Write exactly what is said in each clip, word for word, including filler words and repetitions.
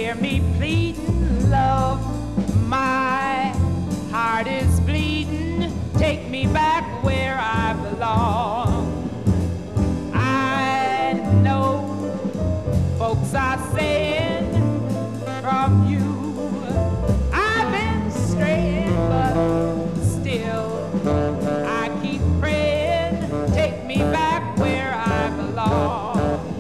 hear me pleading, love, my heart is bleeding, take me back where I belong. I know folks are saying from you I've been straying, but still I keep praying, take me back where I belong.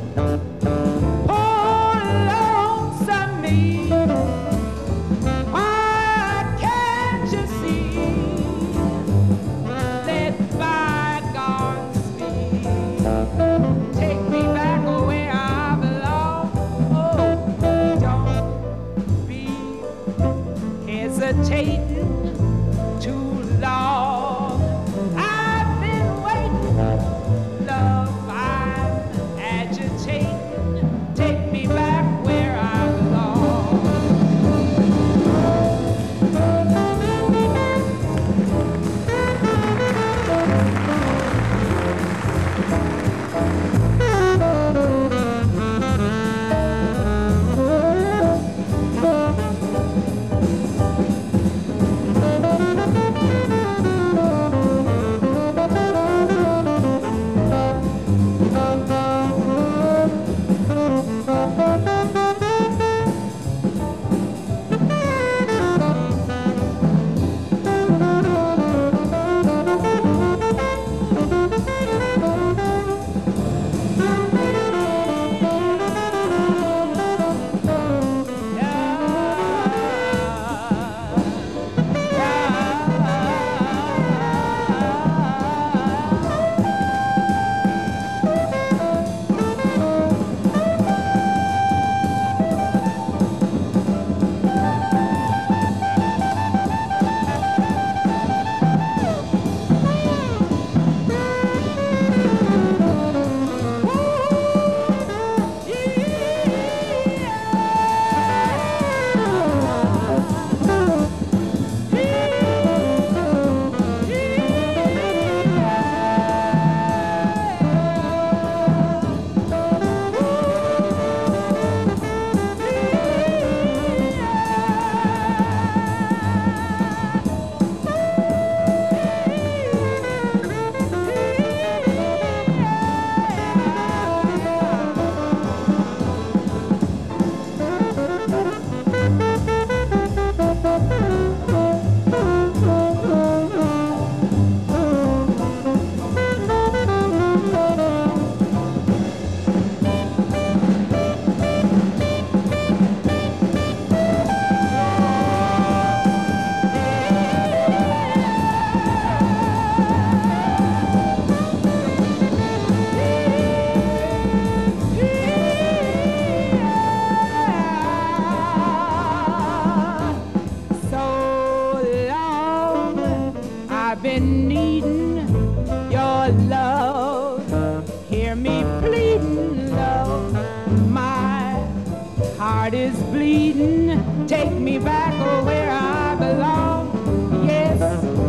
Hesitating too long, I've been waiting, love, I'm agitating, take me back where I I've been needing your love, hear me pleading, love, my heart is bleeding, take me back where I belong. Yes,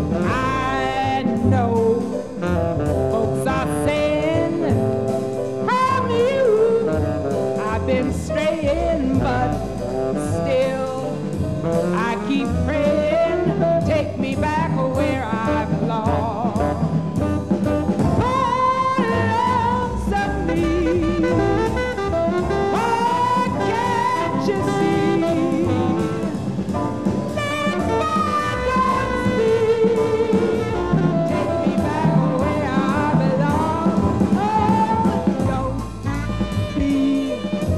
I know folks are saying from you I've been straying, but still I keep praying, take me back where I belong. Oh, lonesome me, why can't you see that bygones be? Take me back where I belong. Oh, don't be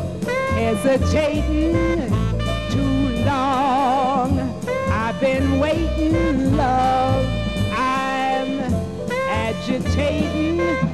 hesitating too long. I've been waiting, love, I'm agitating,